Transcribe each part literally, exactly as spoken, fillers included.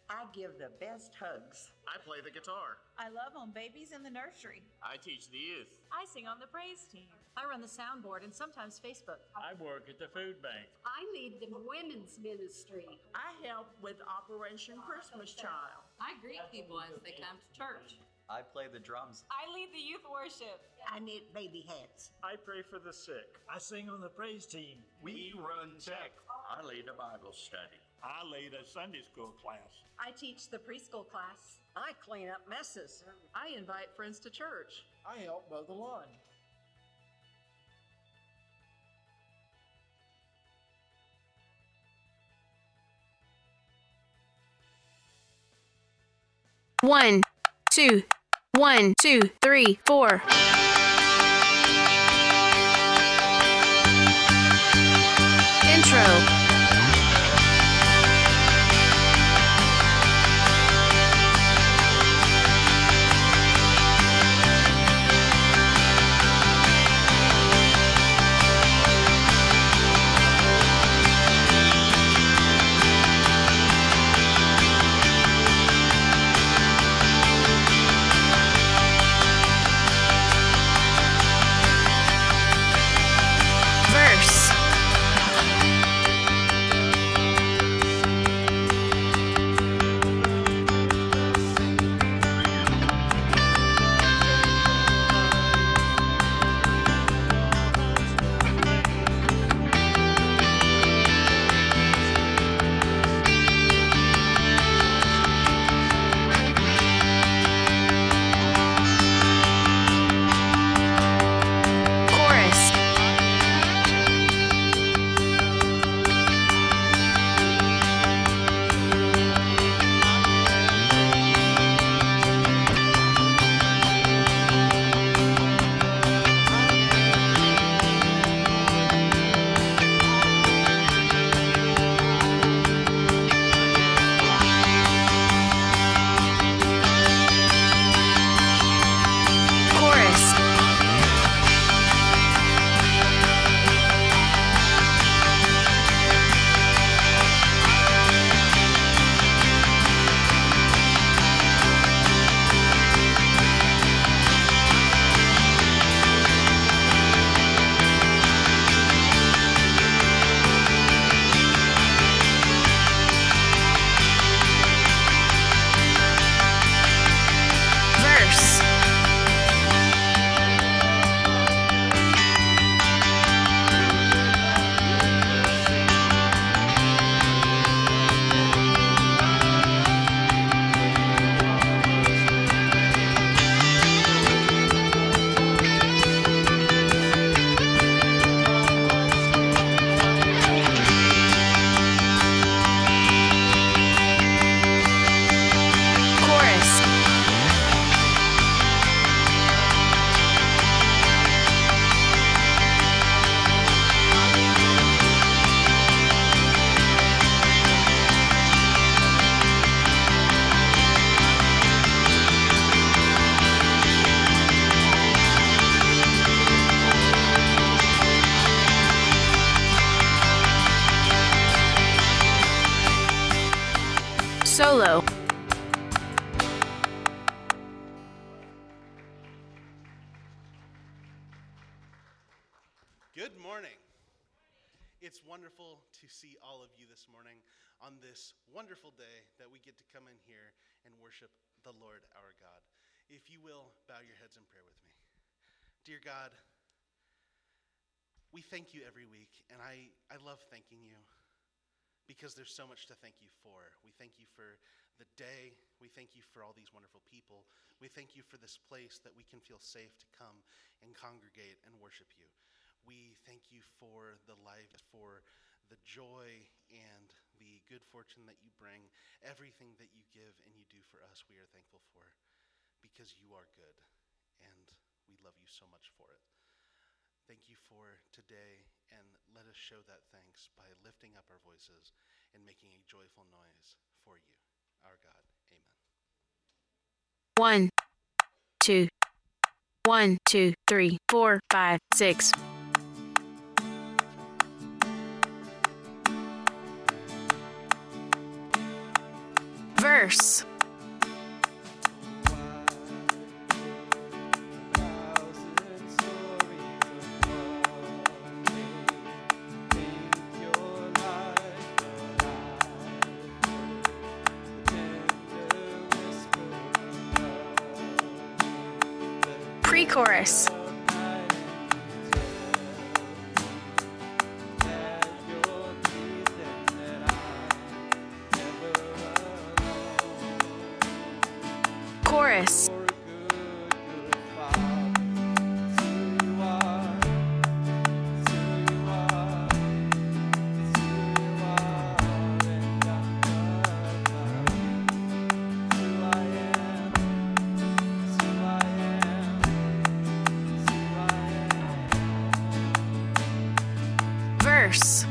I give the best hugs. I play the guitar. I love on babies in the nursery. I teach the youth. I sing on the praise team. I run the soundboard and sometimes Facebook. I work at the food bank. I lead the women's ministry. I help with Operation Christmas Child. I greet people as they come to church. I play the drums. I lead the youth worship. I knit baby hats. I pray for the sick. I sing on the praise team. We run tech. I lead a Bible study. I lead a Sunday school class. I teach the preschool class. I clean up messes. I invite friends to church. I help mow the lawn. One, two, one, two, three, four. Intro. Solo. Good morning. It's wonderful to see all of you this morning on this wonderful day that we get to come in here and worship the Lord our God. If you will, bow your heads in prayer with me. Dear God, we thank you every week, and I, I love thanking you because there's so much to thank you for. We thank you for the day. We thank you for all these wonderful people. We thank you for this place that we can feel safe to come and congregate and worship you. We thank you for the life, for the joy and the good fortune that you bring. Everything that you give and you do for us, we are thankful for because you are good, and we love you so much for it. Thank you for today, and let us show that thanks by lifting up our voices and making a joyful noise for you, our God. Amen. One, two, one, two, three, four, five, six. Verse. Pre-chorus. Chorus. Verse.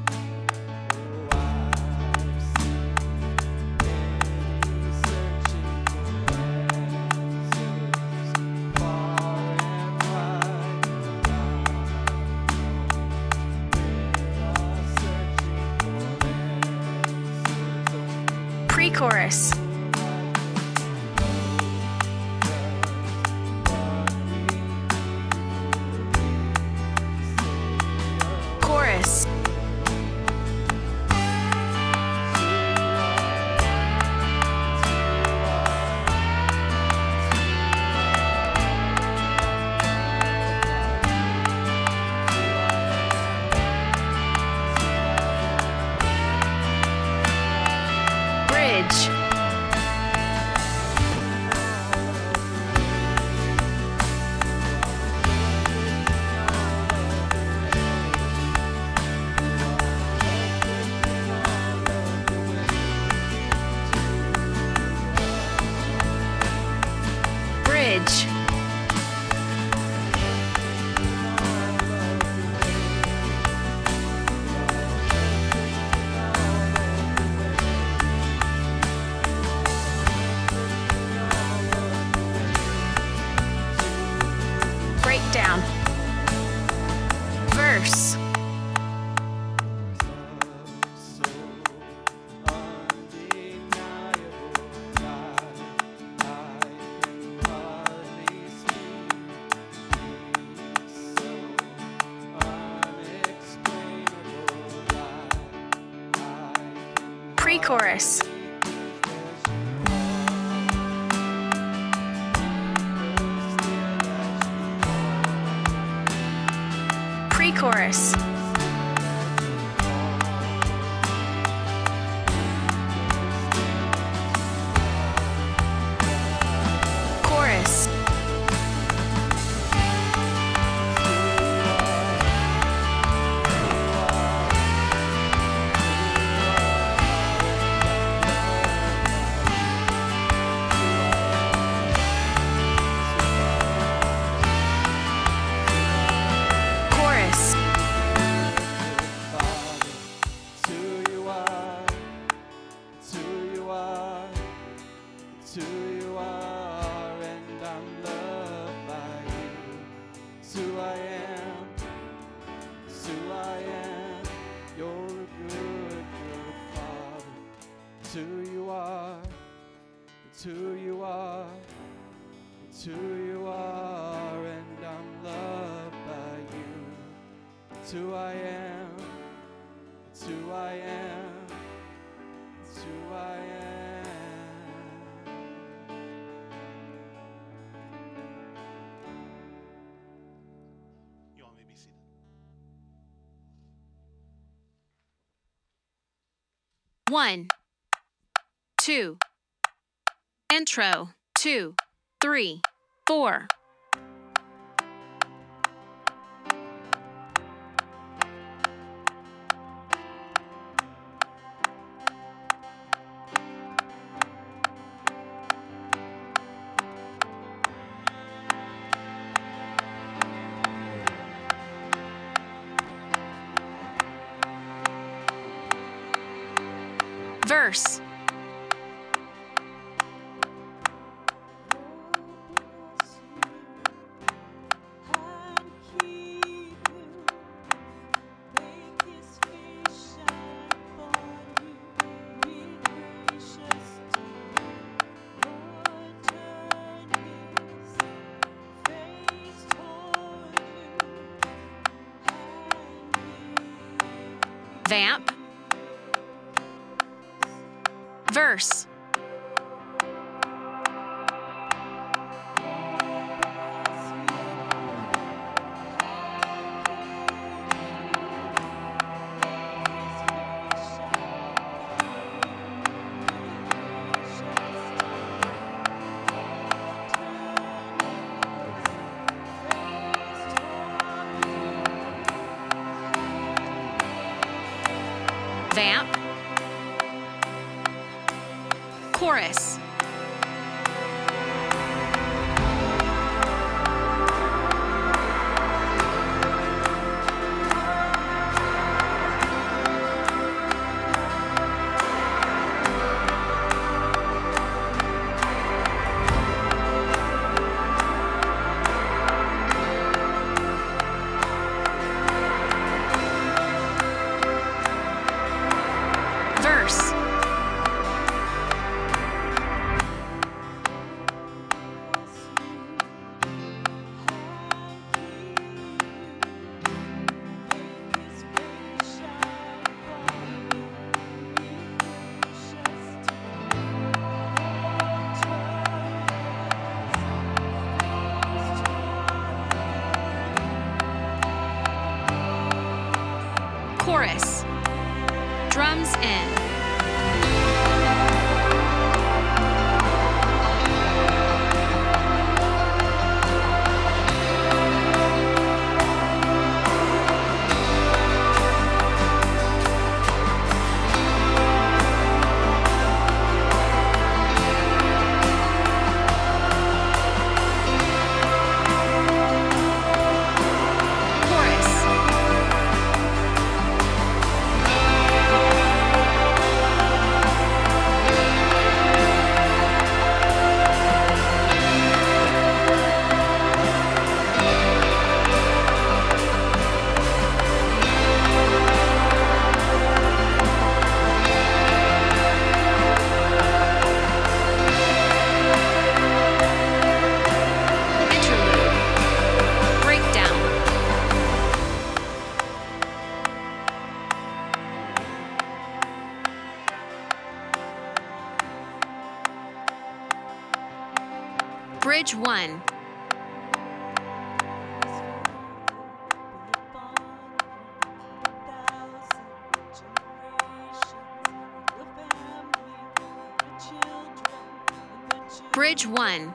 Pre-chorus. Chorus. Bridge. Bridge. Breakdown. Verse. Pre-chorus. Pre-chorus. Chorus. Chorus. Who you are, it's who you are, it's who you are, and I'm loved by you. It's who I am, it's who I am, it's who I am. You all may be seated. One, two. Intro, two, three, four. Verse. Vamp. Verse. Vamp. Chorus. Verse. Chorus. Drums in. Chorus. Interlude. Breakdown. Bridge one. Bridge one.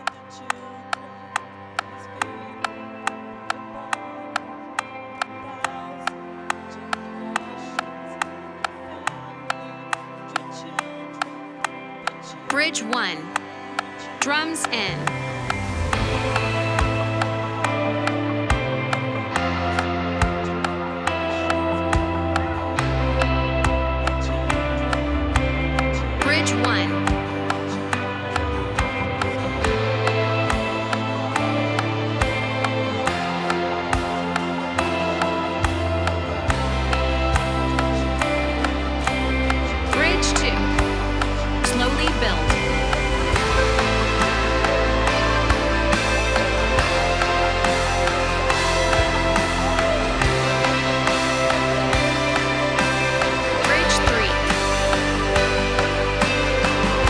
Bridge one. Drums in. Bridge one. Bridge two. Slowly build. Bridge three.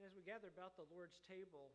As we gather about the Lord's table,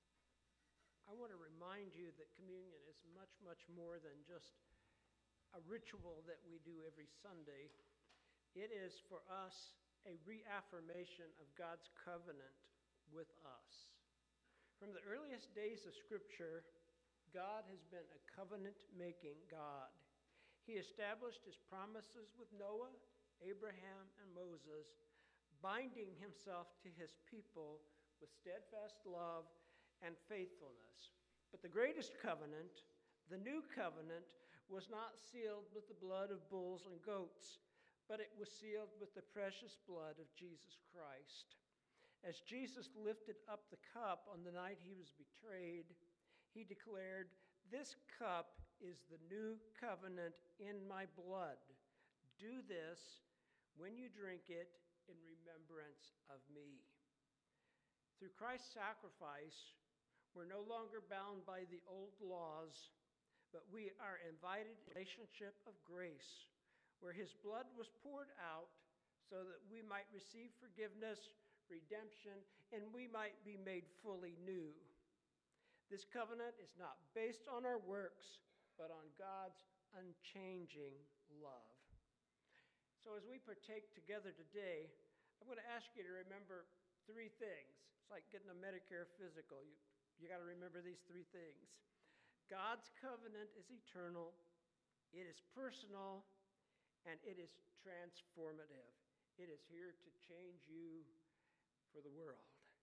I want to remind you that communion is much, much more than just a ritual that we do every Sunday. It is for us a reaffirmation of God's covenant with us. From the earliest days of Scripture, God has been a covenant-making God. He established his promises with Noah, Abraham, and Moses, binding himself to his people with steadfast love and faithfulness. But the greatest covenant, the new covenant, was not sealed with the blood of bulls and goats, but it was sealed with the precious blood of Jesus Christ. As Jesus lifted up the cup on the night he was betrayed, he declared, "This cup is the new covenant in my blood. Do this when you drink it in remembrance of me." Through Christ's sacrifice, we're no longer bound by the old laws, but we are invited to a relationship of grace, where his blood was poured out so that we might receive forgiveness, redemption, and we might be made fully new. This covenant is not based on our works, but on God's unchanging love. So as we partake together today, I'm going to ask you to remember three things. It's like getting a Medicare physical. You, you got to remember these three things. God's covenant is eternal, it is personal, and it is transformative. It is here to change you for the world.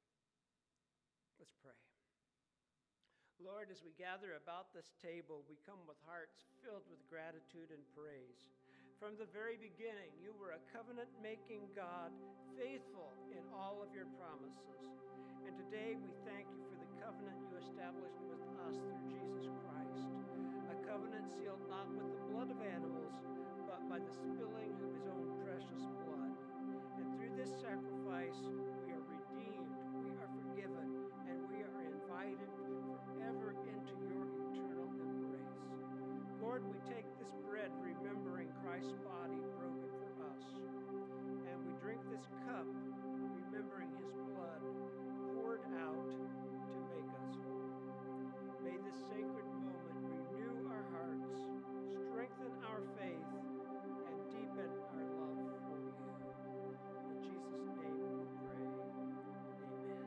Let's pray. Lord, as we gather about this table, we come with hearts filled with gratitude and praise. From the very beginning, you were a covenant-making God, faithful in all of your promises. And today we thank you for the covenant you established with us through Jesus Christ, a covenant sealed not with the blood of animals, but by the spilling of his own precious blood. And through this sacrifice, we are redeemed, we are forgiven, and we are invited forever into your eternal embrace. Lord, we take this bread remembering Christ's body broken for us, and we drink this cup remembering his blood poured out to make us whole. May this sacred moment renew our hearts, strengthen our faith, and deepen our love for you. In Jesus' name we pray. Amen.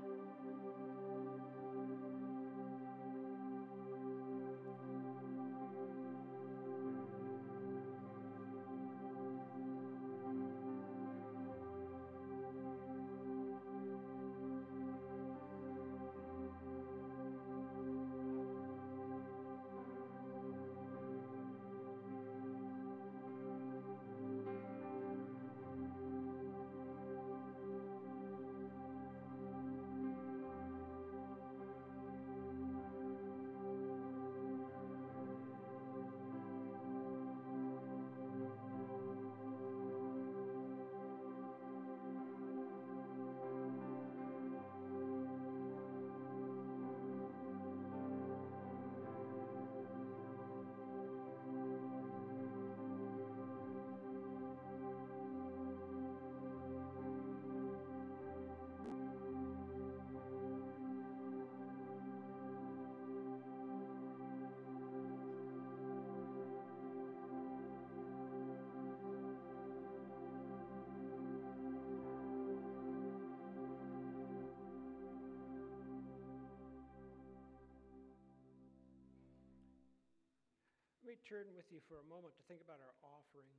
Let me turn with you for a moment to think about our offering.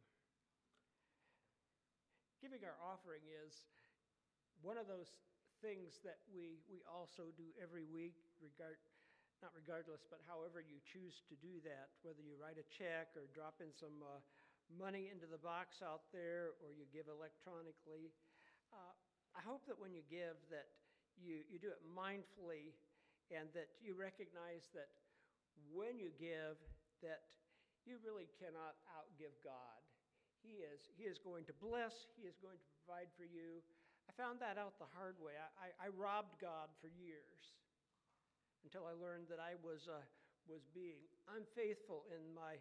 Giving our offering is one of those things that we, we also do every week, regard, not regardless, but however you choose to do that, whether you write a check or drop in some uh, money into the box out there or you give electronically. Uh, I hope that when you give that you, you do it mindfully and that you recognize that when you give that you really cannot outgive God. He is, he is going to bless. He is going to provide for you. I found that out the hard way. I, I, I robbed God for years until I learned that I was, uh, was being unfaithful in my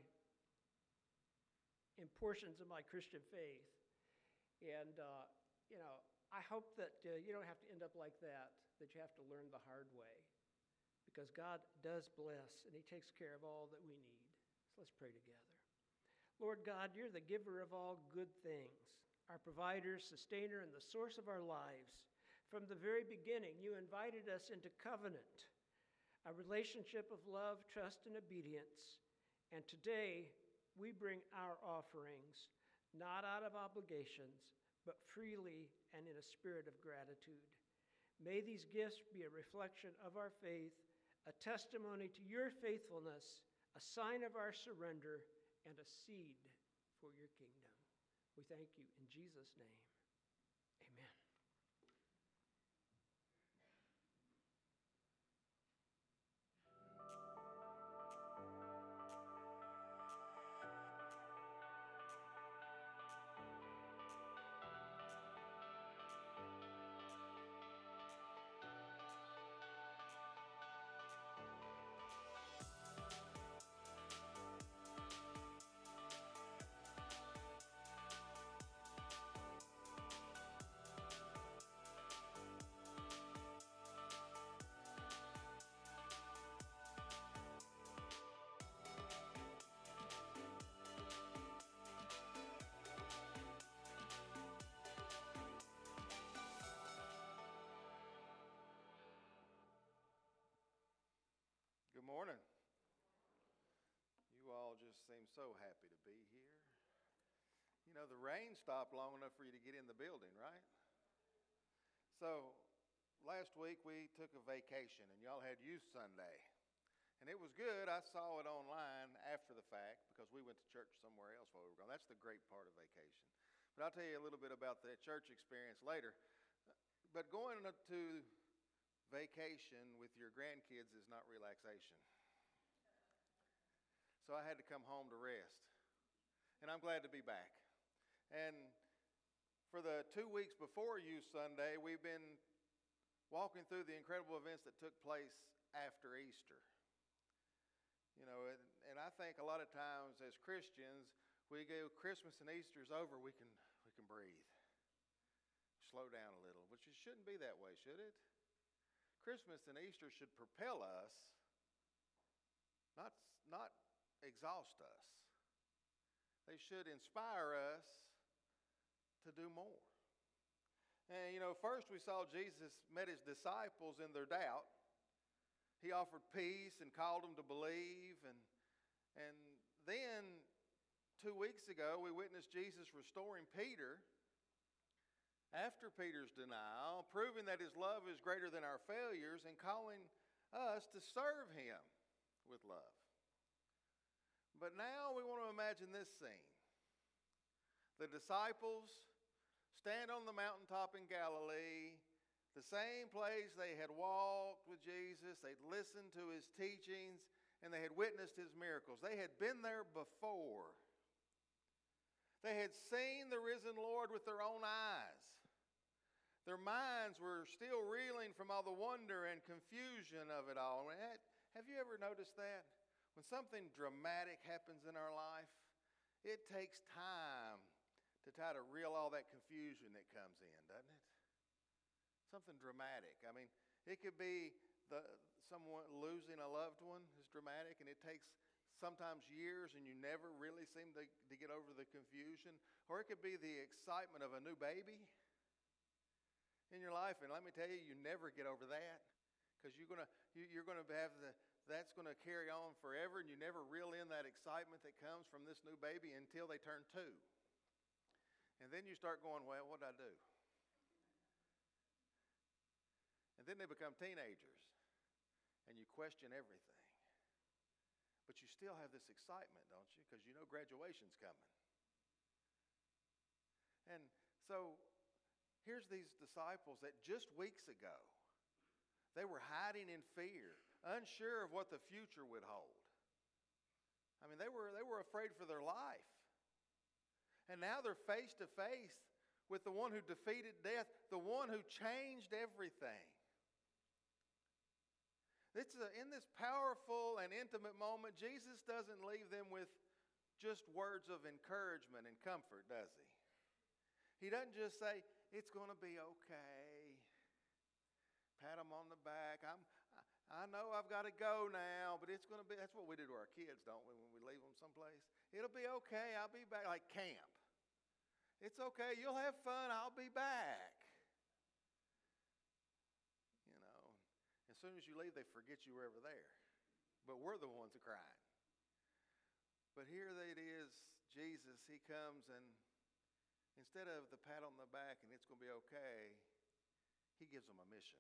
in portions of my Christian faith. And, uh, you know, I hope that uh, you don't have to end up like that, that you have to learn the hard way. Because God does bless, and He takes care of all that we need. So let's pray together. Lord God, you're the giver of all good things, our provider, sustainer, and the source of our lives. From the very beginning, you invited us into covenant, a relationship of love, trust, and obedience. And today, we bring our offerings, not out of obligations, but freely and in a spirit of gratitude. May these gifts be a reflection of our faith, a testimony to your faithfulness, a sign of our surrender, and a seed for your kingdom. We thank you in Jesus' name. Amen. Good morning. You all just seem so happy to be here. You know, the rain stopped long enough for you to get in the building, right? So, last week we took a vacation and y'all had Youth Sunday. And it was good. I saw it online after the fact because we went to church somewhere else while we were gone. That's the great part of vacation. But I'll tell you a little bit about the church experience later. But going to vacation with your grandkids is not relaxation. So I had to come home to rest. And I'm glad to be back. And for the two weeks before Youth Sunday, we've been walking through the incredible events that took place after Easter. You know, and, and I think a lot of times as Christians, we go Christmas and Easter's over, we can we can breathe. Slow down a little. But it shouldn't be that way, should it? Christmas and Easter should propel us, not, not exhaust us. They should inspire us to do more. And, you know, first we saw Jesus met his disciples in their doubt. He offered peace and called them to believe. And, and then, two weeks ago, we witnessed Jesus restoring Peter after Peter's denial, proving that his love is greater than our failures and calling us to serve him with love. But now we want to imagine this scene. The disciples stand on the mountaintop in Galilee, the same place they had walked with Jesus, they'd listened to his teachings, and they had witnessed his miracles. They had been there before. They had seen the risen Lord with their own eyes. Their minds were still reeling from all the wonder and confusion of it all. Have you ever noticed that? When something dramatic happens in our life, it takes time to try to reel all that confusion that comes in, doesn't it? Something dramatic. I mean, it could be the someone losing a loved one is dramatic, and it takes sometimes years and you never really seem to, to get over the confusion. Or it could be the excitement of a new baby in your life, and let me tell you, you never get over that because you're gonna you, you're gonna have the that's gonna carry on forever, and you never reel in that excitement that comes from this new baby until they turn two, and then you start going, well, what did I do? And then they become teenagers, and you question everything. But you still have this excitement, don't you? Because you know graduation's coming. And so here's these disciples that just weeks ago, they were hiding in fear, unsure of what the future would hold. I mean, they were, they were afraid for their life. And now they're face to face with the one who defeated death, the one who changed everything. It's a, in this powerful and intimate moment, Jesus doesn't leave them with just words of encouragement and comfort, does he? He doesn't just say, it's going to be okay. Pat them on the back. I'm, I, I know I've got to go now, but it's going to be, that's what we do to our kids, don't we, when we leave them someplace? It'll be okay. I'll be back. Like camp. It's okay. You'll have fun. I'll be back. You know, as soon as you leave, they forget you were ever there. But we're the ones that crying. But here it is, Jesus, he comes and instead of the pat on the back and it's going to be okay, he gives them a mission,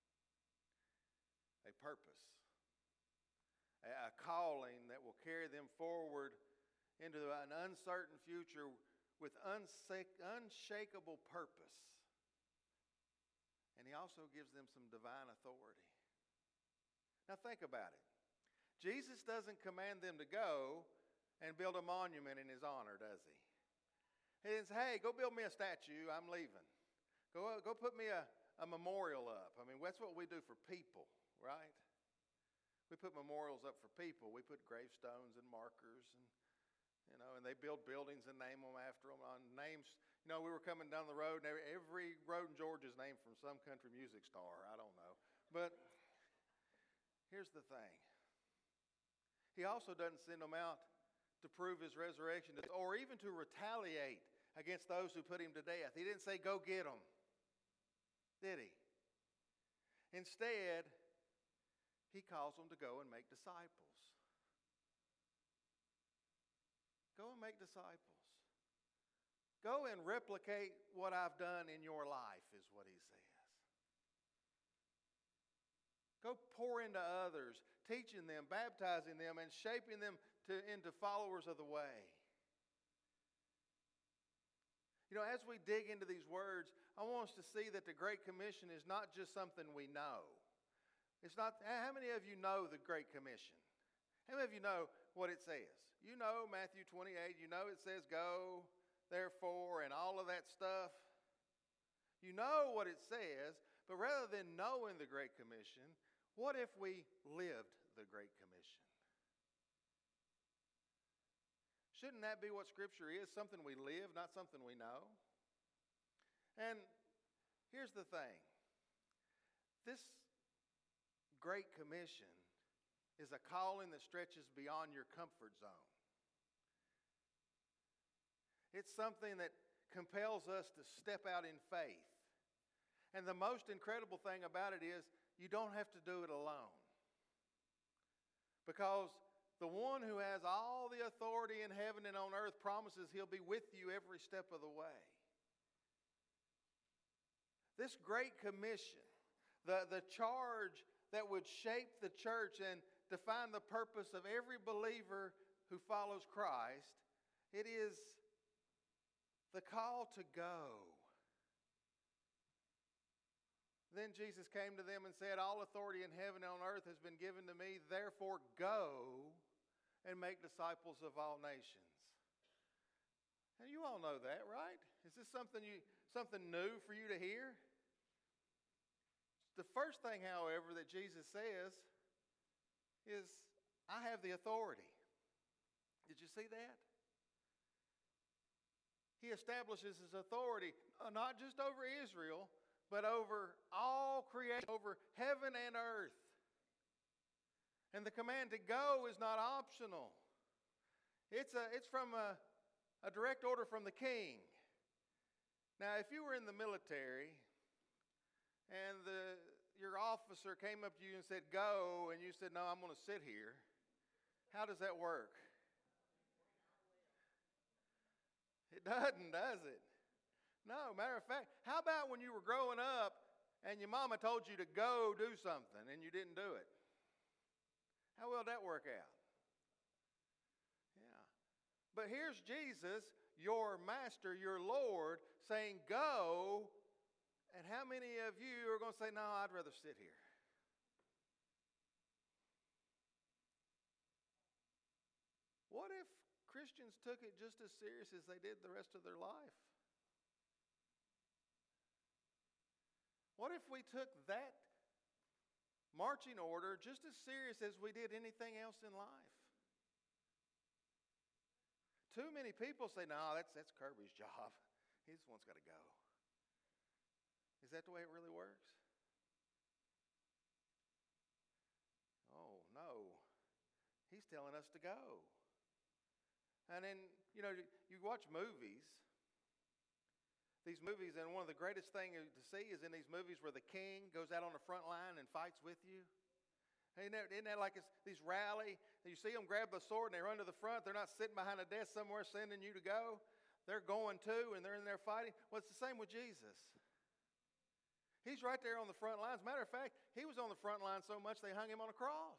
a purpose, a, a calling that will carry them forward into an uncertain future with unshak- unshakable purpose. And he also gives them some divine authority. Now think about it. Jesus doesn't command them to go and build a monument in his honor, does he? He didn't say, hey, go build me a statue, I'm leaving. Go, go put me a, a memorial up. I mean, that's what we do for people, right? We put memorials up for people. We put gravestones and markers, and you know, and they build buildings and name them after them. On names, you know, we were coming down the road, and every, every road in Georgia is named from some country music star. I don't know. But here's the thing. He also doesn't send them out to prove his resurrection or even to retaliate against those who put him to death. He didn't say, go get them, did he? Instead, he calls them to go and make disciples. Go and make disciples. Go and replicate what I've done in your life, is what he says. Go pour into others, teaching them, baptizing them, and shaping them to, into followers of the way. You know, as we dig into these words, I want us to see that the Great Commission is not just something we know. It's not, how many of you know the Great Commission? How many of you know what it says? You know Matthew twenty-eight, you know it says go, therefore, and all of that stuff. You know what it says, but rather than knowing the Great Commission, what if we lived the Great Commission? Shouldn't that be what Scripture is? Something we live, not something we know? And here's the thing. This Great Commission is a calling that stretches beyond your comfort zone. It's something that compels us to step out in faith. And the most incredible thing about it is you don't have to do it alone. Because the one who has all the authority in heaven and on earth promises he'll be with you every step of the way. This Great Commission, the, the charge that would shape the church and define the purpose of every believer who follows Christ, it is the call to go. Then Jesus came to them and said, all authority in heaven and on earth has been given to me, therefore go and make disciples of all nations. And you all know that, right? Is this something you something new for you to hear? The first thing, however, that Jesus says is, I have the authority. Did you see that? He establishes his authority uh, not just over Israel, but over all creation, over heaven and earth. And the command to go is not optional. It's, a, it's from a, a direct order from the king. Now, if you were in the military and the, your officer came up to you and said, go, and you said, no, I'm going to sit here, how does that work? It doesn't, does it? No, matter of fact, how about when you were growing up and your mama told you to go do something and you didn't do it? How will that work out? Yeah. But here's Jesus, your master, your Lord, saying go, and how many of you are going to say, no, I'd rather sit here? What if Christians took it just as serious as they did the rest of their life? What if we took that marching order just as serious as we did anything else in life? Too many people say, no, that's, that's Kirby's job. He's the one's got to go. Is that the way it really works? Oh, no. He's telling us to go. And then, you know, you watch movies. These movies, and one of the greatest things to see is in these movies where the king goes out on the front line and fights with you. Isn't that, isn't that like it's these rally? You see them grab the sword and they run to the front. They're not sitting behind a desk somewhere sending you to go. They're going too, and they're in there fighting. Well, it's the same with Jesus. He's right there on the front lines. Matter of fact, he was on the front line so much they hung him on a cross.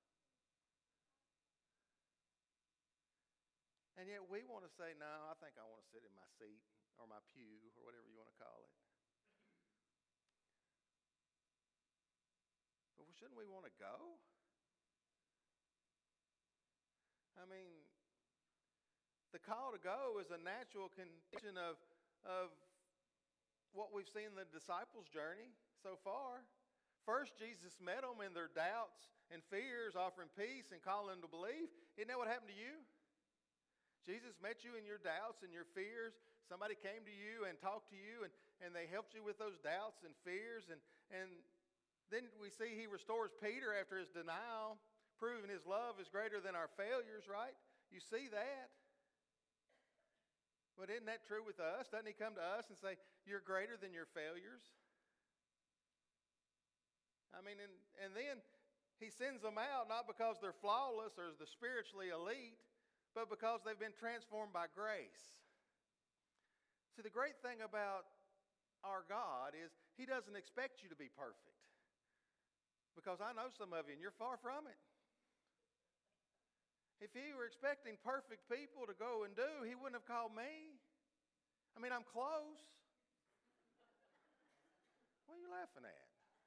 And yet we want to say, no, I think I want to sit in my seat or my pew or whatever you want to call it. But shouldn't we want to go? I mean, the call to go is a natural condition of, of what we've seen in the disciples' journey so far. First, Jesus met them in their doubts and fears, offering peace and calling them to believe. Isn't that what happened to you? Jesus met you in your doubts and your fears. Somebody came to you and talked to you, and, and they helped you with those doubts and fears. And, and then we see he restores Peter after his denial, proving his love is greater than our failures, right? You see that. But isn't that true with us? Doesn't he come to us and say, you're greater than your failures? I mean, and, and then he sends them out not because they're flawless or the spiritually elite, but because they've been transformed by grace. See, the great thing about our God is he doesn't expect you to be perfect. Because I know some of you, and you're far from it. If he were expecting perfect people to go and do, he wouldn't have called me. I mean, I'm close. What are you laughing at?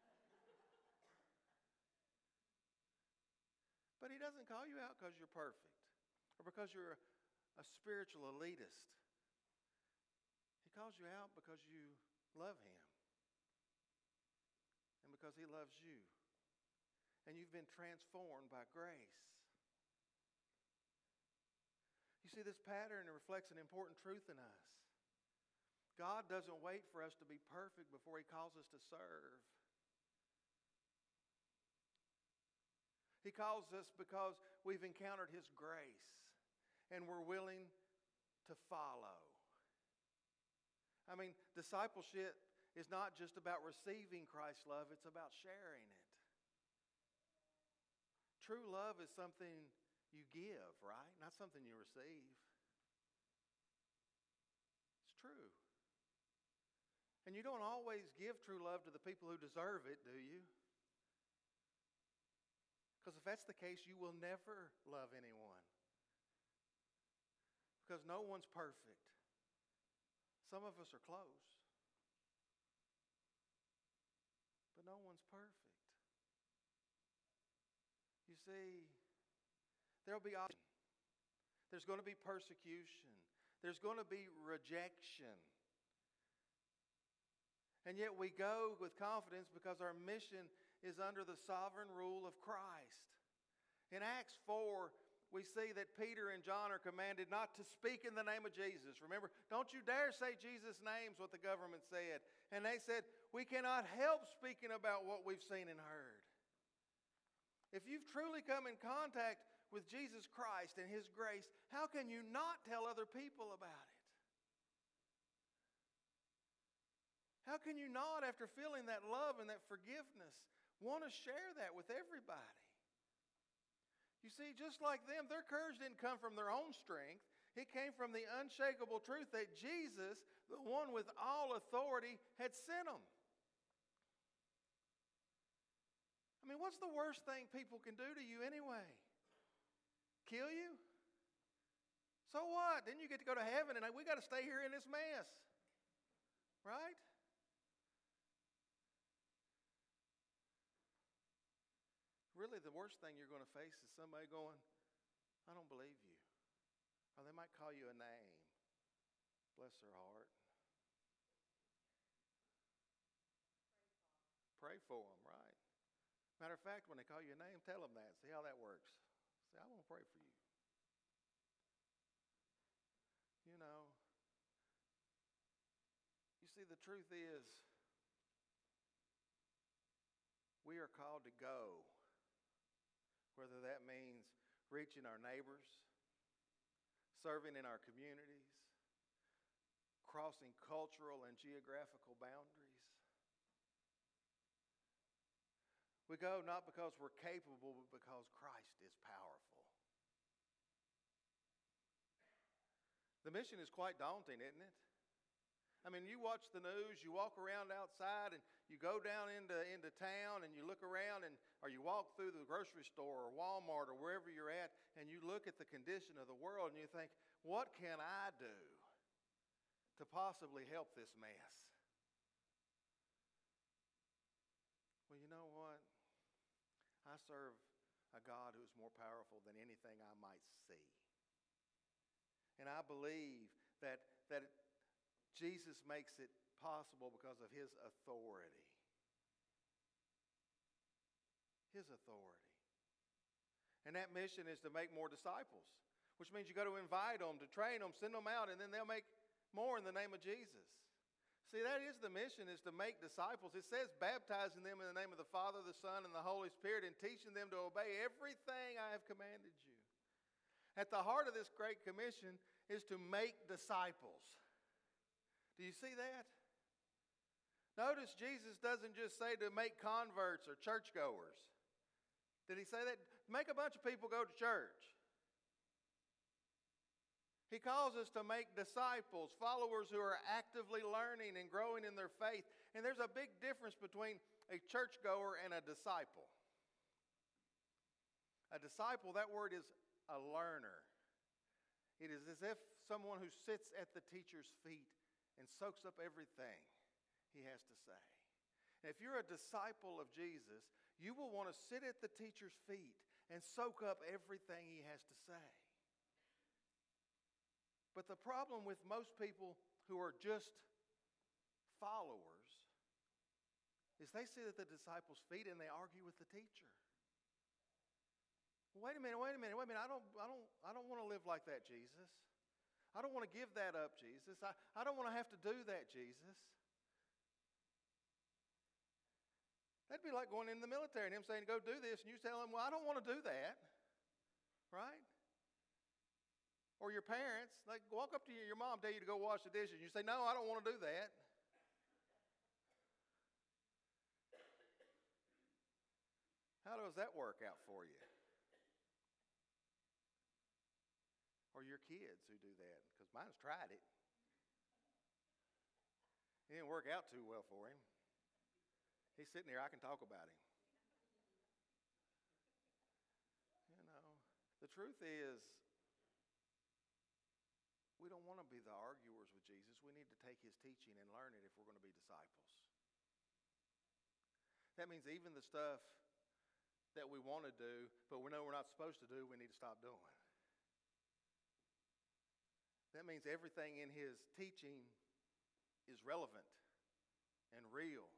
But he doesn't call you out because you're perfect or because you're a spiritual elitist. He calls you out because you love him and because he loves you. And you've been transformed by grace. You see, this pattern reflects an important truth in us. God doesn't wait for us to be perfect before he calls us to serve. He calls us because we've encountered his grace and we're willing to follow. I mean, discipleship is not just about receiving Christ's love, it's about sharing it. True love is something you give, right? Not something you receive. It's true. And you don't always give true love to the people who deserve it, do you? Because if that's the case, you will never love anyone. Because no one's perfect. Some of us are close. But no one's perfect. You see, there'll be opposition. There's going to be persecution. There's going to be rejection. And yet we go with confidence because our mission is under the sovereign rule of Christ. In Acts four, we see that Peter and John are commanded not to speak in the name of Jesus. Remember, don't you dare say Jesus' name is what the government said. And they said, we cannot help speaking about what we've seen and heard. If you've truly come in contact with Jesus Christ and his grace, how can you not tell other people about it? How can you not, after feeling that love and that forgiveness, want to share that with everybody? You see, just like them, their courage didn't come from their own strength. It came from the unshakable truth that Jesus, the one with all authority, had sent them. I mean, what's the worst thing people can do to you anyway? Kill you? So what? Then you get to go to heaven and we got to stay here in this mess. Right? Really, the worst thing you're going to face is somebody going, I don't believe you. Or they might call you a name. Bless their heart. Pray for them, right? Matter of fact, when they call you a name, tell them that. See how that works. Say, I want to pray for you. You know, you see, the truth is, are called to go, whether that means reaching our neighbors, serving in our communities, crossing cultural and geographical boundaries. We go not because we're capable, but because Christ is powerful. The mission is quite daunting, isn't it? I mean, you watch the news, you walk around outside, and you go down into, into town, and you look around, and or you walk through the grocery store or Walmart or wherever you're at, and you look at the condition of the world, and you think, what can I do to possibly help this mess? Well, you know what? I serve a God who is more powerful than anything I might see. And I believe that, that Jesus makes it possible because of his authority. His authority. And that mission is to make more disciples, which means you got to invite them, to train them, send them out, and then they'll make more in the name of Jesus. See, that is the mission, is to make disciples. It says baptizing them in the name of the Father, the Son, and the Holy Spirit, and teaching them to obey everything I have commanded you. At the heart of this Great Commission is to make disciples. Do you see that? Notice Jesus doesn't just say to make converts or churchgoers. Did he say that? Make a bunch of people go to church. He calls us to make disciples, followers who are actively learning and growing in their faith. And there's a big difference between a churchgoer and a disciple. A disciple, that word is a learner. It is as if someone who sits at the teacher's feet and soaks up everything he has to say. And if you're a disciple of Jesus, you will want to sit at the teacher's feet and soak up everything he has to say. But the problem with most people who are just followers is they sit at the disciples' feet and they argue with the teacher. Wait a minute, wait a minute, wait a minute. I don't, I don't, I don't want to live like that, Jesus. I don't want to give that up, Jesus. I, I don't want to have to do that, Jesus. That'd be like going in the military and him saying, go do this, and you tell him, well, I don't want to do that. Right? Or your parents, like walk up to you, your mom tell you to go wash the dishes. You say, no, I don't want to do that. How does that work out for you? Or your kids who do that, because mine's tried it. It didn't work out too well for him. He's sitting there, I can talk about him. You know, the truth is, we don't want to be the arguers with Jesus. We need to take his teaching and learn it if we're going to be disciples. That means even the stuff that we want to do, but we know we're not supposed to do, we need to stop doing. That means everything in his teaching is relevant and real.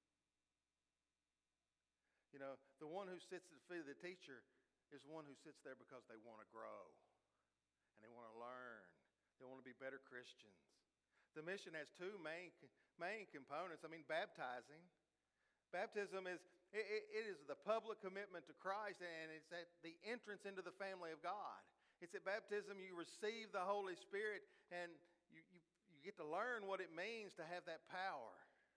You know, the one who sits at the feet of the teacher is one who sits there because they want to grow and they want to learn. They want to be better Christians. The mission has two main, main components. I mean, baptizing. Baptism is, it, it is the public commitment to Christ, and it's at the entrance into the family of God. It's at baptism you receive the Holy Spirit, and you, you, you get to learn what it means to have that power.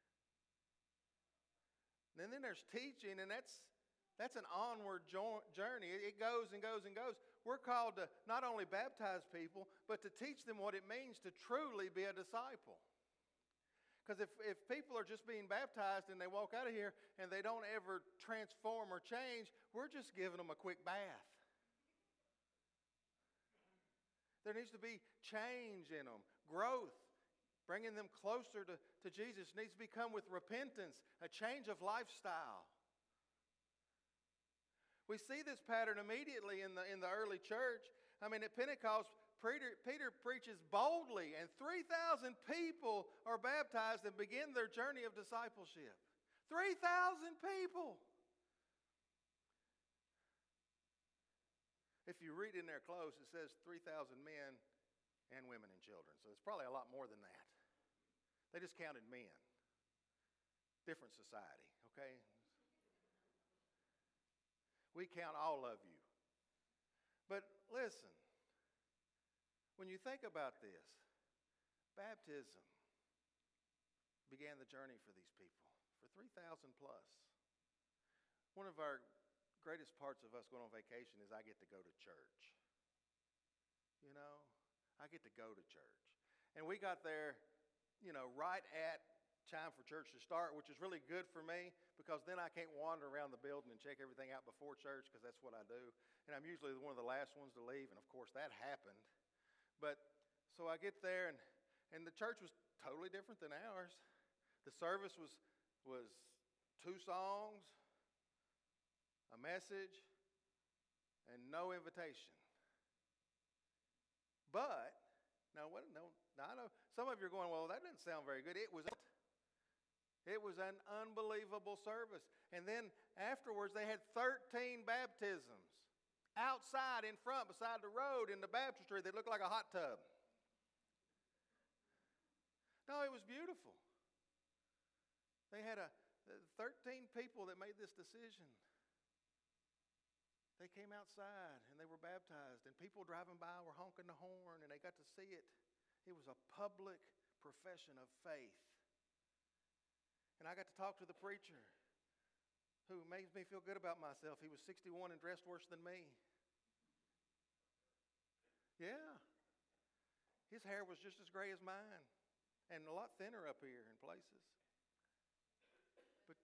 And then there's teaching, and that's, that's an onward journey. It goes and goes and goes. We're called to not only baptize people, but to teach them what it means to truly be a disciple. Because if, if people are just being baptized and they walk out of here and they don't ever transform or change, we're just giving them a quick bath. There needs to be change in them, growth, bringing them closer to, to Jesus. It needs to become with repentance, a change of lifestyle. We see this pattern immediately in the, in the early church. I mean, at Pentecost, Peter, Peter preaches boldly, and three thousand people are baptized and begin their journey of discipleship. three thousand people! If you read in there close, it says three thousand men and women and children. So it's probably a lot more than that. They just counted men. Different society, okay? We count all of you. But listen, when you think about this, baptism began the journey for these people for three thousand plus. One of our greatest parts of us going on vacation is I get to go to church. You know, I get to go to church. And we got there, you know, right at time for church to start, which is really good for me because then I can't wander around the building and check everything out before church because that's what I do. And I'm usually one of the last ones to leave, and of course that happened. But so I get there, and, and the church was totally different than ours. The service was, was two songs, a message, and no invitation. But, now, what, no, now I know some of you are going, well, that doesn't sound very good. It was It was an unbelievable service. And then afterwards, they had thirteen baptisms outside in front beside the road in the baptistry that looked like a hot tub. No, it was beautiful. They had a thirteen people that made this decision. They came outside and they were baptized, and people driving by were honking the horn, and they got to see it. It was a public profession of faith. And I got to talk to the preacher who makes me feel good about myself. He was sixty-one and dressed worse than me. Yeah. His hair was just as gray as mine and a lot thinner up here in places. But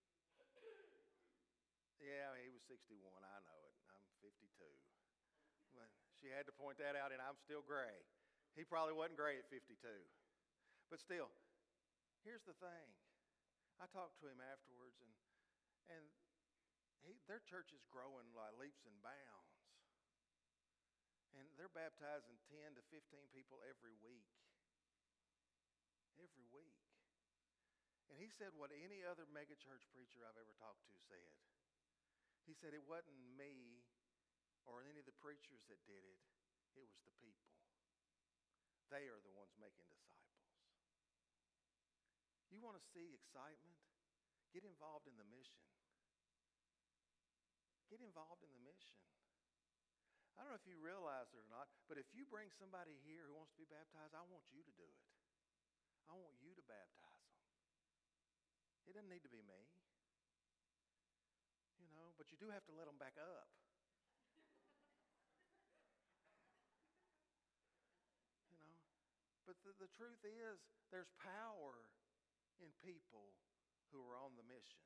yeah, he was sixty-one. I know it. I'm fifty-two. But she had to point that out, and I'm still gray. He probably wasn't gray at fifty-two. But still, here's the thing. I talked to him afterwards, and and he, their church is growing like leaps and bounds. And they're baptizing ten to fifteen people every week. Every week. And he said what any other megachurch preacher I've ever talked to said. He said it wasn't me or any of the preachers that did it. It was the people. They are the ones making disciples. You want to see excitement? Get involved in the mission. Get involved in the mission. I don't know if you realize it or not, but if you bring somebody here who wants to be baptized, I want you to do it. I want you to baptize them. It doesn't need to be me. You know, but you do have to let them back up. You know, but the, the truth is there's power in people who are on the mission.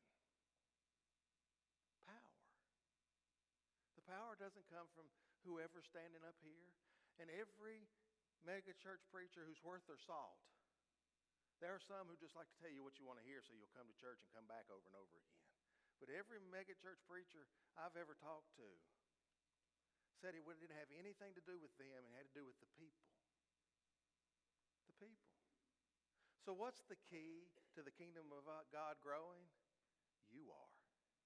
Power. The power doesn't come from whoever's standing up here. And every mega church preacher who's worth their salt, there are some who just like to tell you what you want to hear so you'll come to church and come back over and over again. But every mega church preacher I've ever talked to said it didn't have anything to do with them and had to do with the people. The people. So what's the key to the kingdom of God growing? You are.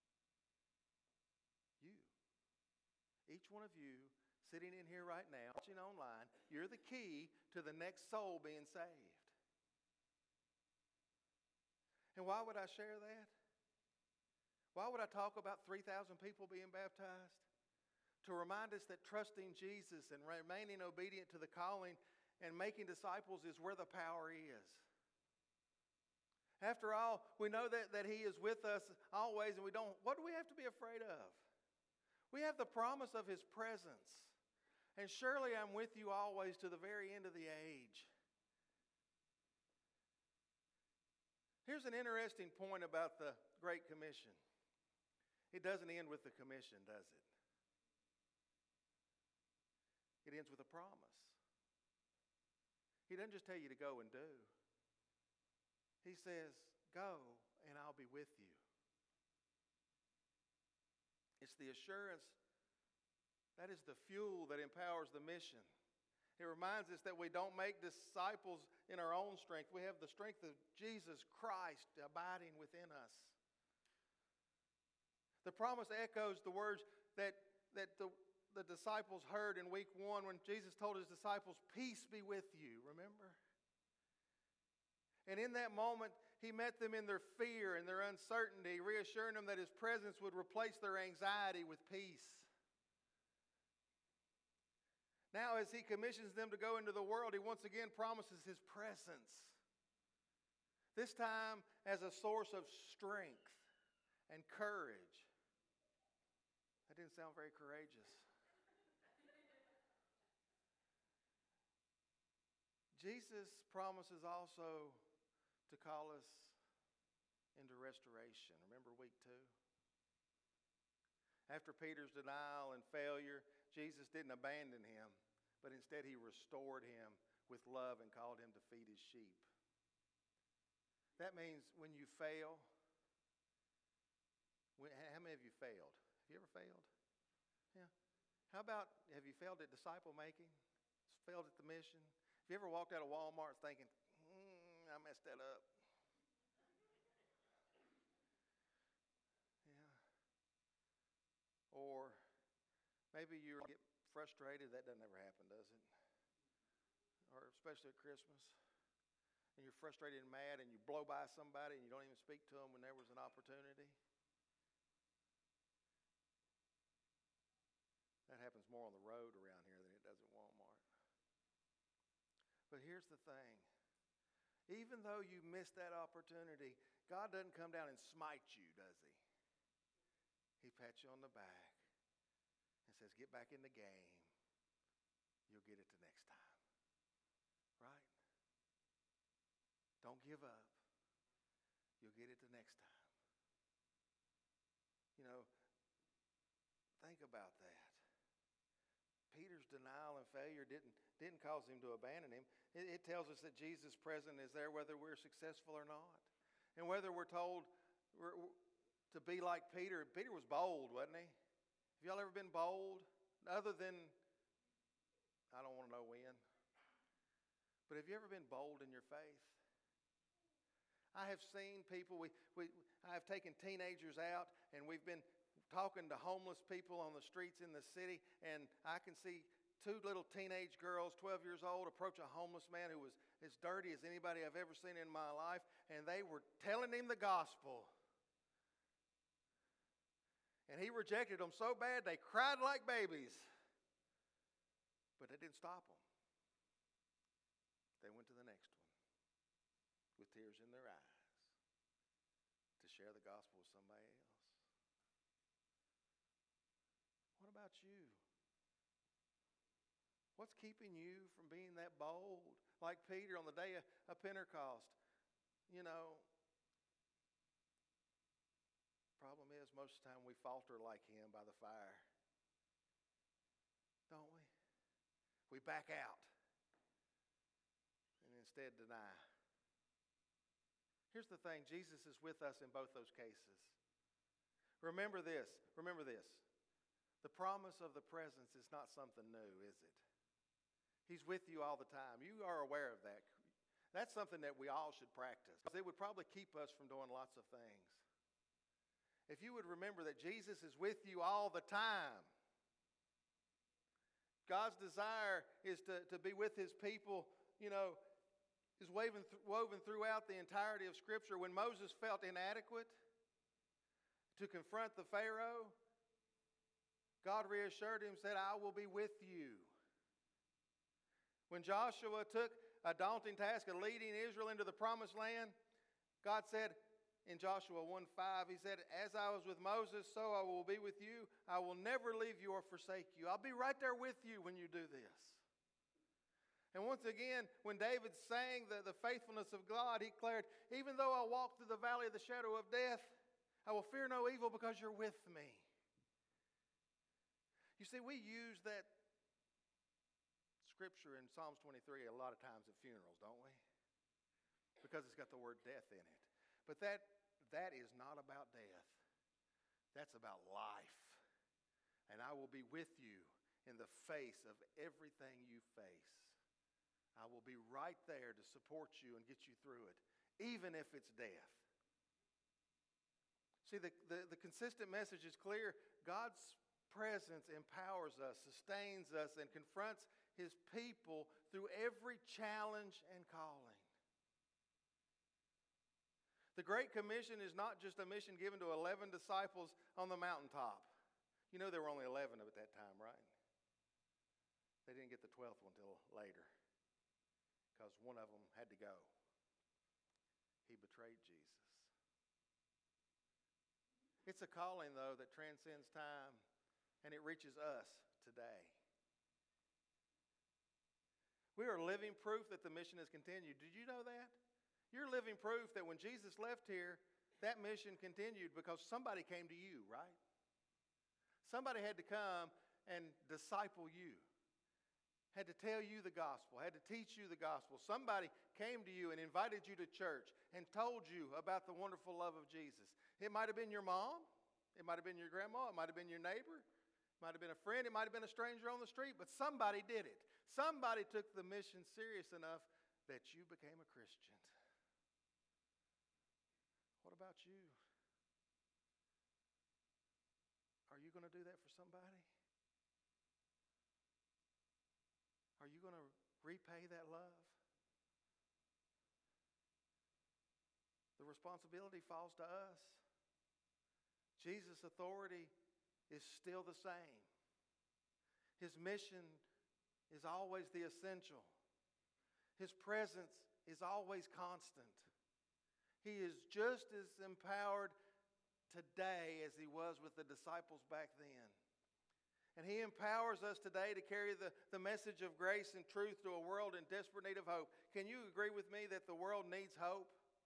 You. Each one of you sitting in here right now, watching online, you're the key to the next soul being saved. And why would I share that? Why would I talk about three thousand people being baptized? To remind us that trusting Jesus and remaining obedient to the calling and making disciples is where the power is. After all, we know that, that He is with us always, and we don't, what do we have to be afraid of? We have the promise of His presence. And surely I'm with you always to the very end of the age. Here's an interesting point about the Great Commission. It doesn't end with the commission, does it? It ends with a promise. He doesn't just tell you to go and do. He says, go and I'll be with you. It's the assurance, that is the fuel that empowers the mission. It reminds us that we don't make disciples in our own strength. We have the strength of Jesus Christ abiding within us. The promise echoes the words that, that the, the disciples heard in week one when Jesus told His disciples, peace be with you, remember? And in that moment, He met them in their fear and their uncertainty, reassuring them that His presence would replace their anxiety with peace. Now, as He commissions them to go into the world, He once again promises His presence. This time as a source of strength and courage. That didn't sound very courageous. Jesus promises also to call us into restoration. Remember week two? After Peter's denial and failure, Jesus didn't abandon him, but instead He restored him with love and called him to feed His sheep. That means when you fail, when, how many of you failed? Have you ever failed? Yeah. How about, have you failed at disciple making? Failed at the mission? Have you ever walked out of Walmart thinking, mm, I messed that up? Yeah. Or maybe you get frustrated. That doesn't ever happen, does it? Or especially at Christmas. And you're frustrated and mad and you blow by somebody and you don't even speak to them when there was an opportunity. That happens more on the road around here than it does at Walmart. But here's the thing. Even though you missed that opportunity, God doesn't come down and smite you, does He? He pats you on the back and says, get back in the game. You'll get it the next time. Right? Don't give up. You'll get it the next time. You know, think about that. Peter's denial and failure didn't, didn't cause him to abandon him. It, it tells us that Jesus' presence is there whether we're successful or not. And whether we're told we're, to be like Peter. Peter was bold, wasn't he? Have y'all ever been bold? Other than, I don't want to know when. But have you ever been bold in your faith? I have seen people, we, we, I have taken teenagers out and we've been talking to homeless people on the streets in the city, and I can see two little teenage girls, twelve years old, approach a homeless man who was as dirty as anybody I've ever seen in my life, and they were telling him the gospel. And he rejected them so bad they cried like babies. But that didn't stop them. They went to the next one with tears in their eyes to share the gospel with somebody else. What about you? What's keeping you from being that bold? Like Peter on the day of, of Pentecost. You know, problem is most of the time we falter like him by the fire. Don't we? We back out and instead deny. Here's the thing, Jesus is with us in both those cases. Remember this, remember this. The promise of the presence is not something new, is it? He's with you all the time. You are aware of that. That's something that we all should practice. It would probably keep us from doing lots of things. If you would remember that Jesus is with you all the time. God's desire is to, to be with His people, you know, is woven, th- woven throughout the entirety of Scripture. When Moses felt inadequate to confront the Pharaoh, God reassured him, said, I will be with you. When Joshua took a daunting task of leading Israel into the promised land, God said in Joshua one five, He said, as I was with Moses, so I will be with you. I will never leave you or forsake you. I'll be right there with you when you do this. And once again, when David sang the, the faithfulness of God, he declared, even though I walk through the valley of the shadow of death, I will fear no evil because you're with me. You see, we use that scripture in Psalms twenty-three a lot of times at funerals, don't we? Because it's got the word death in it. But that that is not about death. That's about life. And I will be with you in the face of everything you face. I will be right there to support you and get you through it, even if it's death. See, the, the, the consistent message is clear. God's presence empowers us, sustains us, and confronts His people through every challenge and calling. The Great Commission is not just a mission given to eleven disciples on the mountaintop. You know there were only eleven at that time, right? They didn't get the twelfth one until later because one of them had to go. He betrayed Jesus. It's a calling, though, that transcends time, and it reaches us today. We are living proof that the mission has continued. Did you know that? You're living proof that when Jesus left here, that mission continued because somebody came to you, right? Somebody had to come and disciple you, had to tell you the gospel, had to teach you the gospel. Somebody came to you and invited you to church and told you about the wonderful love of Jesus. It might have been your mom. It might have been your grandma. It might have been your neighbor. It might have been a friend. It might have been a stranger on the street, but somebody did it. Somebody took the mission serious enough that you became a Christian. What about you? Are you going to do that for somebody? Are you going to repay that love? The responsibility falls to us. Jesus' authority is still the same. His mission is always the essential. His presence is always constant. He is just as empowered today as he was with the disciples back then. And he empowers us today to carry the, the message of grace and truth to a world in desperate need of hope. Can you agree with me that the world needs hope?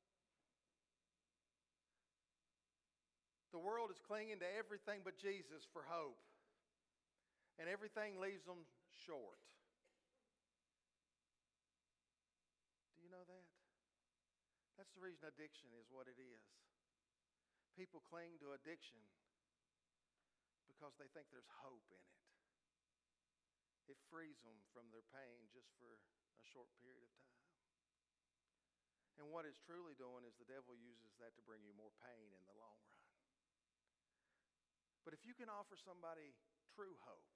The world is clinging to everything but Jesus for hope. And everything leaves them short. Do you know that? That's the reason addiction is what it is. People cling to addiction because they think there's hope in it. It frees them from their pain just for a short period of time. And what it's truly doing is the devil uses that to bring you more pain in the long run. But if you can offer somebody true hope,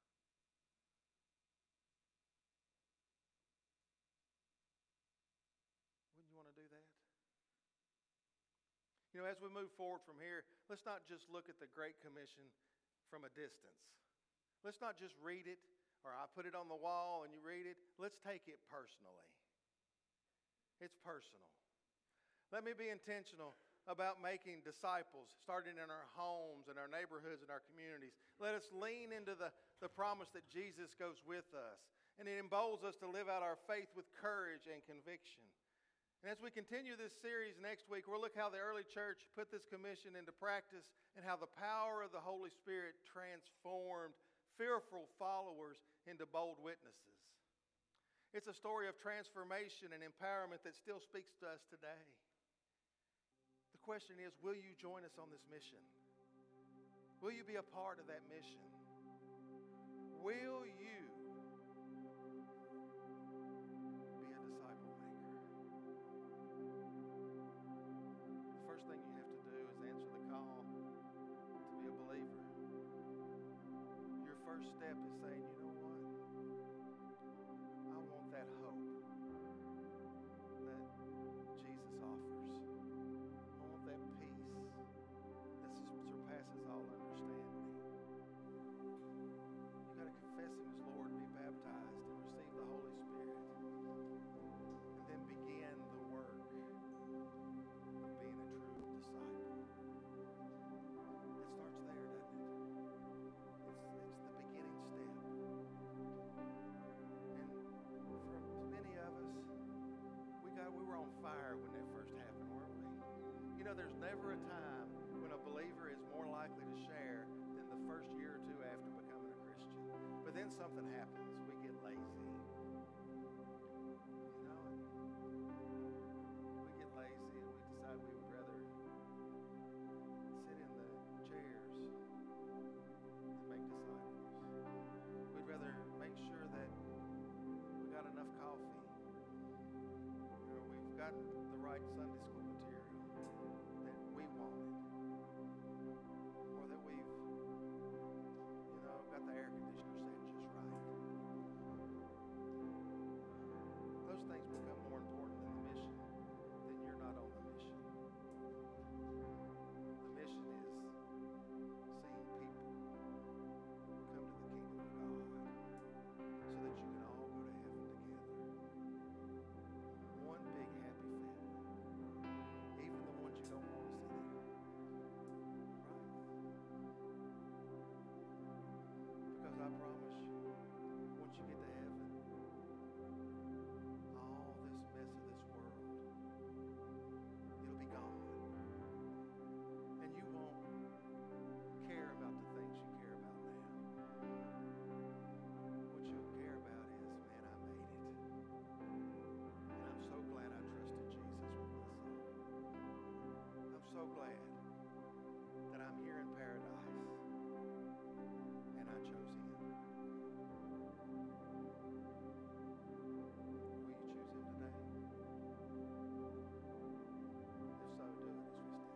wouldn't you want to do that? You know, as we move forward from here, let's not just look at the Great Commission from a distance. Let's not just read it, or I put it on the wall and you read it. Let's take it personally. It's personal. Let me be intentional about making disciples, starting in our homes and our neighborhoods and our communities. Let us lean into the, the promise that Jesus goes with us, and it emboldens us to live out our faith with courage and conviction. And as we continue this series next week, we'll look how the early church put this commission into practice and how the power of the Holy Spirit transformed fearful followers into bold witnesses. It's a story of transformation and empowerment that still speaks to us today. The question is, will you join us on this mission? Will you be a part of that mission? Will you be a disciple maker? The first thing you have to do is answer the call to be a believer. Your first step is saying, you know what? I want that hope that Jesus offers. I want that peace that surpasses all understanding. You got to confess Him as Lord and be baptized and receive the Holy Spirit. And then begin the work of being a true disciple. It starts there, doesn't it? It's, it's the beginning step. And for many of us, we got we were on fire when that first happened, weren't we? You know, there's never a time when a believer is more likely to share than the first year or two after becoming a Christian. But then something happens. We get lazy. You know, we get lazy and we decide we would rather sit in the chairs than make disciples. We'd rather make sure that we got enough coffee, or we've got the right Sunday school material that we wanted, or that we've, you know, got the air conditioner set just right. Those things become more important than the mission, then you're not on the mission. so glad that I'm here in paradise and I chose Him. Will you choose Him today? If so, do it as we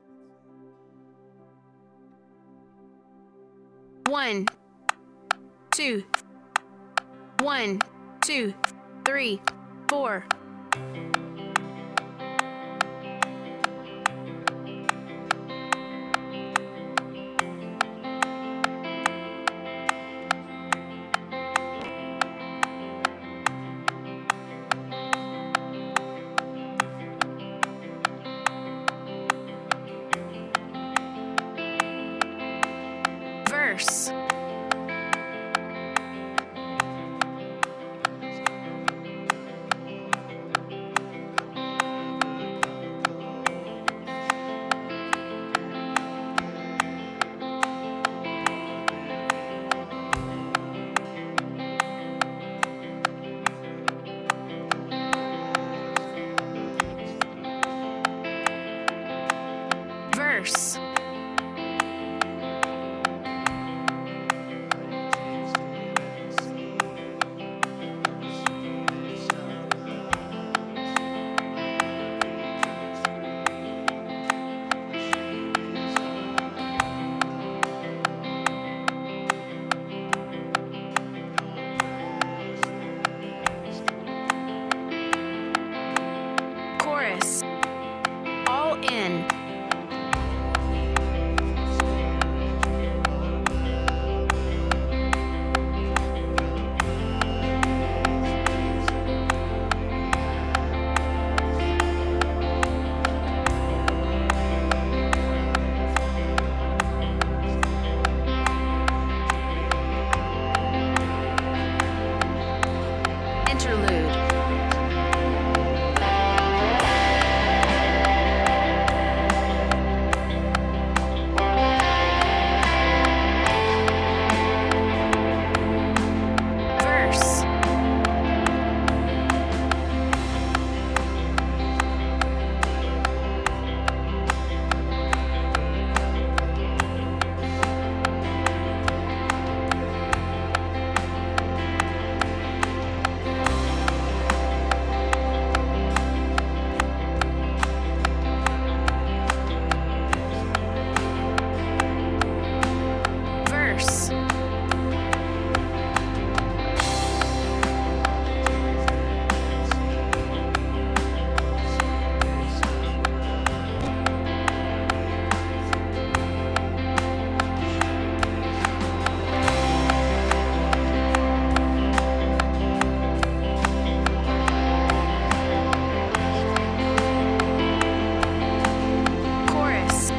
stand and sing. One, two, one, two, three, four. Verse. Verse. Chorus. All in. Interlude. Verse. Verse. Chorus.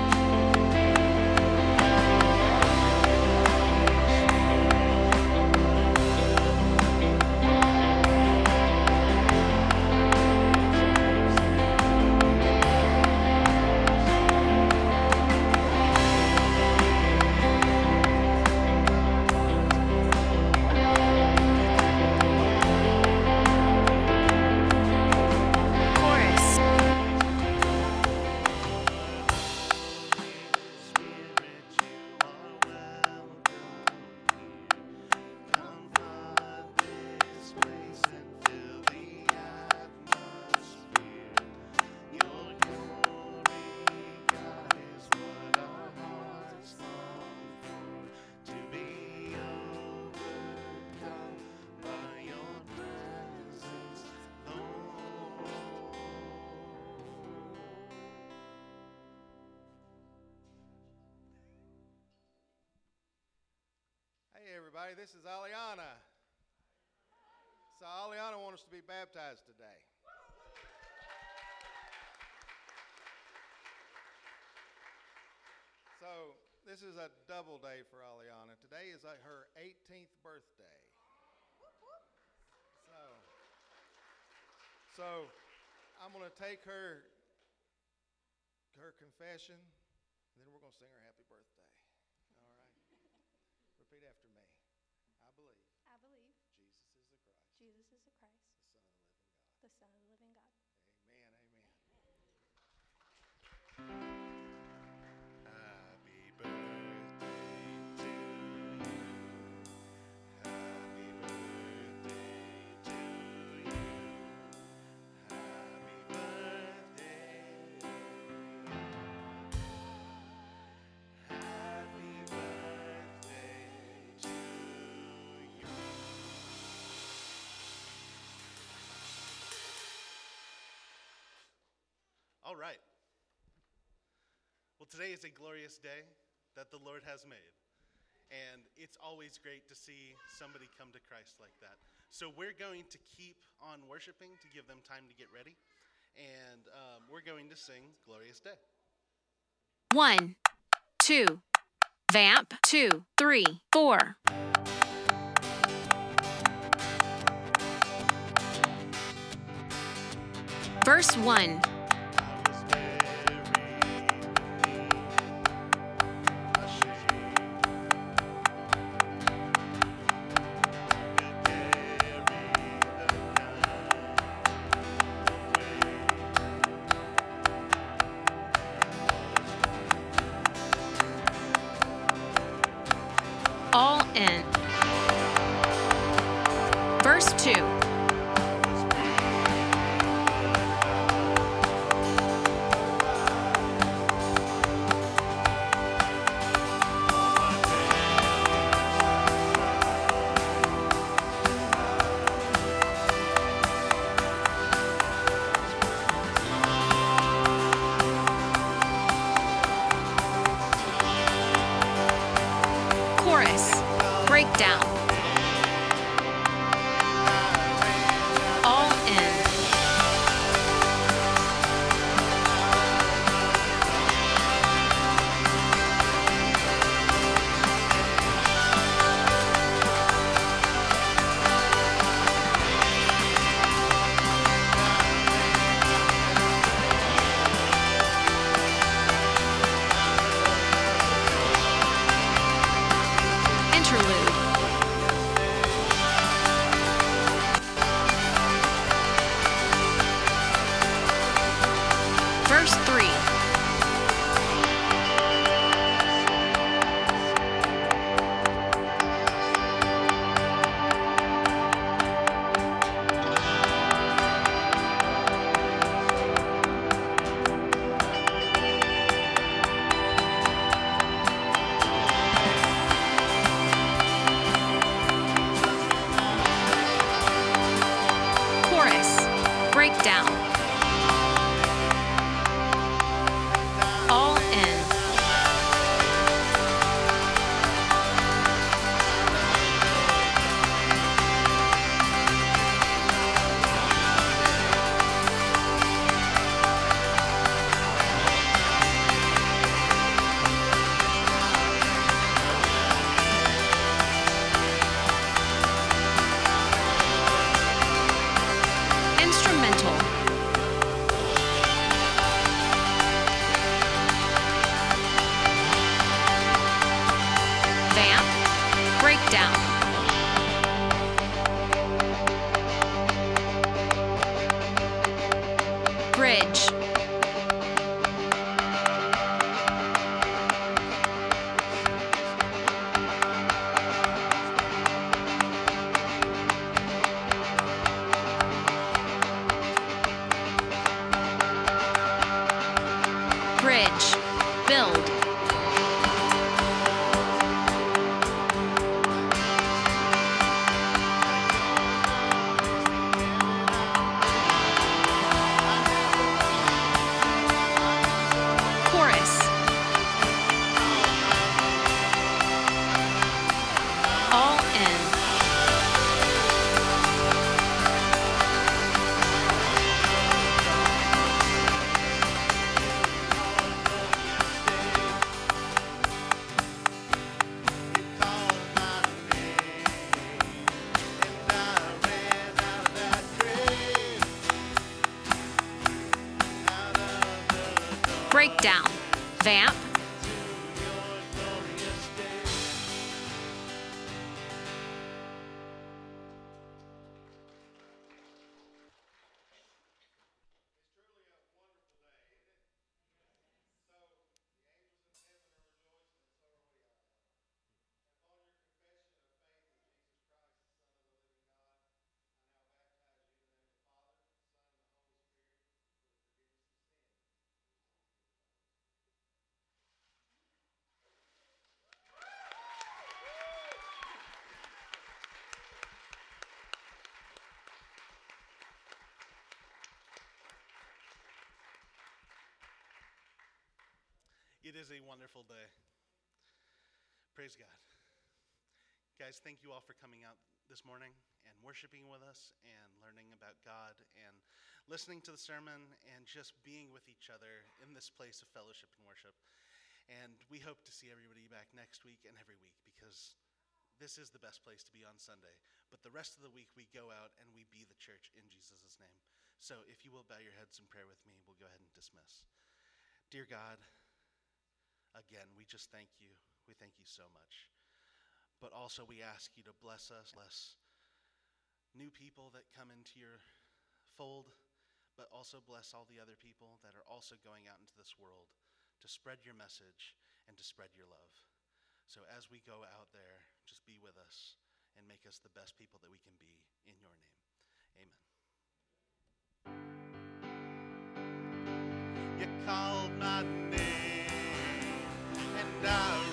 Chorus. Hey everybody, this is Aliana. So Aliana wants us to be baptized today. So this is a double day for Aliana. Today is uh, her eighteenth birthday. So, so I'm going to take her her confession, and then we're going to sing her happy birthday. All right? Repeat after me. I believe I believe Jesus is the Christ, Jesus is the Christ, the Son of the living God. the Son of the living God. Amen, amen. All right. Well, today is a glorious day that the Lord has made. And it's always great to see somebody come to Christ like that. So we're going to keep on worshiping to give them time to get ready. And um, we're going to sing Glorious Day. One, two, vamp, two, three, four. Verse one. All in. Verse two. Chorus. Breakdown. All in. Interlude. Verse three. Chorus. Breakdown. All in. Instrumental. Vamp. Breakdown. Bridge. Bridge. Build. Chorus. All in. Breakdown. Vamp. It is a wonderful day. Praise God. Guys, thank you all for coming out this morning and worshiping with us and learning about God and listening to the sermon and just being with each other in this place of fellowship and worship. And we hope to see everybody back next week and every week, because this is the best place to be on Sunday. But the rest of the week we go out and we be the church in Jesus' name. So if you will bow your heads in prayer with me, we'll go ahead and dismiss. Dear God, again, we just thank you. We thank you so much. But also we ask you to bless us, bless new people that come into your fold, but also bless all the other people that are also going out into this world to spread your message and to spread your love. So as we go out there, just be with us and make us the best people that we can be in your name. Amen. You called my name and I